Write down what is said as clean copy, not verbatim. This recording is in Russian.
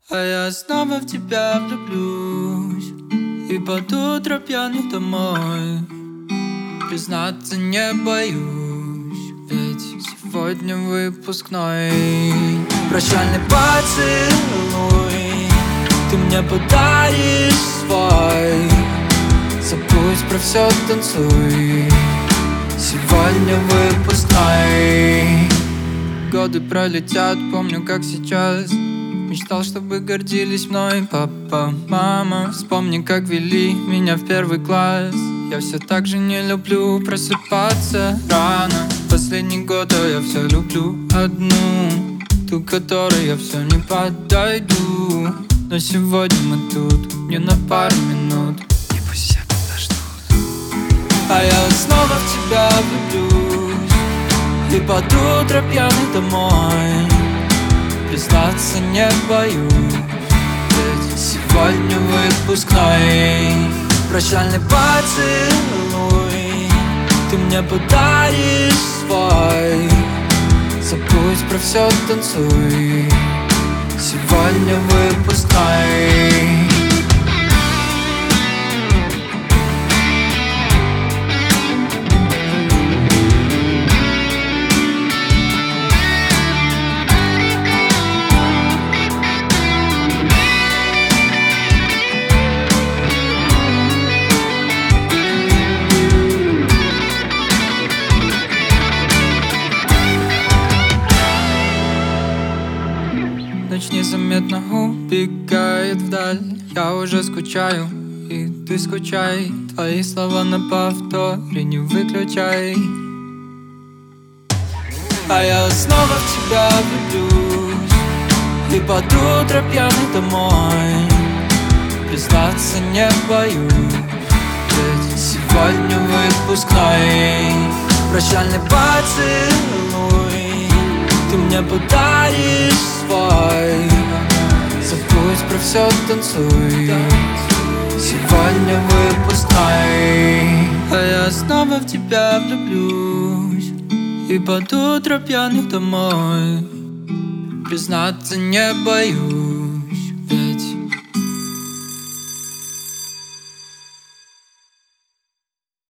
А я снова в тебя влюблюсь и под утро пьяный домой. Признаться не боюсь, ведь сегодня выпускной. Прощальный поцелуй ты мне подаришь свой. Забудь про все, танцуй, сегодня выпускной. Годы пролетят, помню как сейчас. Мечтал, чтобы гордились мной папа, мама. Вспомни, как вели меня в первый класс. Я все так же не люблю просыпаться рано. Последний год, а я все люблю одну, ту, которой я все не подойду. Но сегодня мы тут, не на пару минут, и пусть все подождут. А я снова в тебя влюблюсь и под утро пьяный домой. Признаться не боюсь, ведь сегодня выпускной. Прощальный поцелуй ты мне подаришь свой. Забудь про все, танцуй, сегодня выпускной. Ночь незаметно убегает вдаль. Я уже скучаю, и ты скучай. Твои слова на повторе не выключай. А я снова в тебя влюблюсь и под утро пьяный домой. Признаться не боюсь, ведь сегодня выпускной. Прощальный поцелуй ты мне подаришь свой. Забудь про все, танцуй, сегодня выпускной. А я снова в тебя влюблюсь и под утро пьяный домой. Признаться не боюсь,